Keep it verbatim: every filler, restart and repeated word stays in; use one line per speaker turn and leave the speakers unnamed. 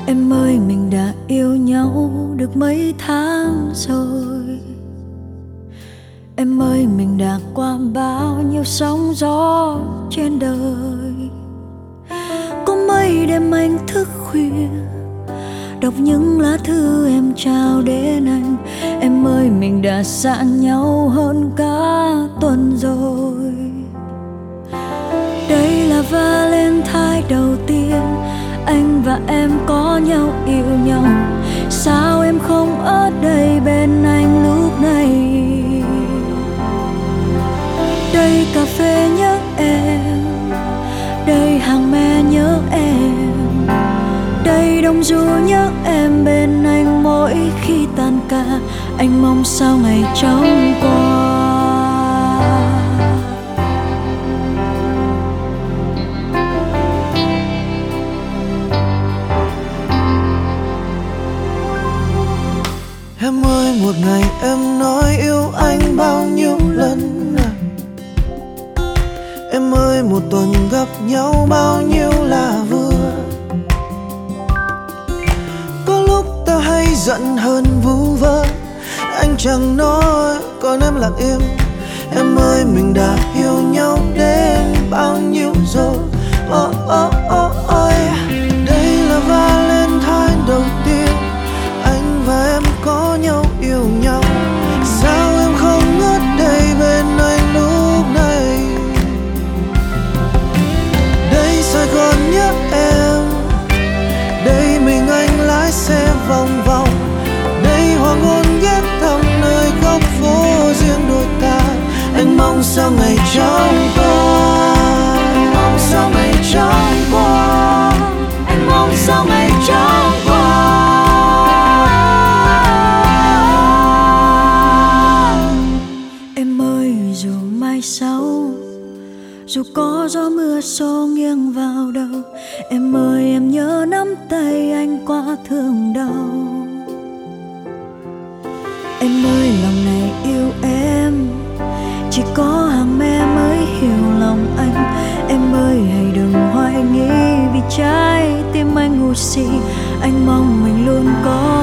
Em ơi, mình đã yêu nhau được mấy tháng rồi. Em ơi, mình đã qua bao nhiêu sóng gió trên đời. Có mấy đêm anh thức khuya đọc những lá thư em trao đến anh. Em ơi, mình đã xa nhau hơn cả tuần rồi. Đây là Valentine đầu tiên anh và em có nhau, yêu nhau. Sao em không ở đây bên anh lúc này? Đây cà phê nhớ em, đây hàng me nhớ em, đây đông du nhớ em bên anh mỗi khi tan ca. Anh mong sao ngày trong qua.
Em ơi, một ngày em nói yêu anh bao nhiêu lần? Em ơi, một tuần gặp nhau bao nhiêu là vừa? Có lúc ta hay giận hơn vu vơ, anh chẳng nói còn em lặng im. Em ơi, mình đã yêu nhau đến bao nhiêu rồi? Ôi ôi ôi ôi, đây là Valentine đầu tiên anh và em có nhau, yêu nhau. Sao em không ngất đây bên anh lúc này? Đây Sài Gòn nhớ em, đây mình anh lái xe vòng vòng, đây hoàng hôn ghé thăm nơi góc phố riêng đôi ta. Anh mong sao ngày trong qua, anh mong sao ngày trong qua, anh mong sao ngày trong qua.
Em ơi, dù mai sau, dù có gió mưa xô nghiêng vào đầu, em ơi, em nhớ nắm tay anh qua thương đau. Em ơi, lòng này yêu em, chỉ có hàng me mới hiểu lòng anh. Em ơi, hãy đừng hoài nghi vì trái tim anh ngu si. Anh mong mình luôn có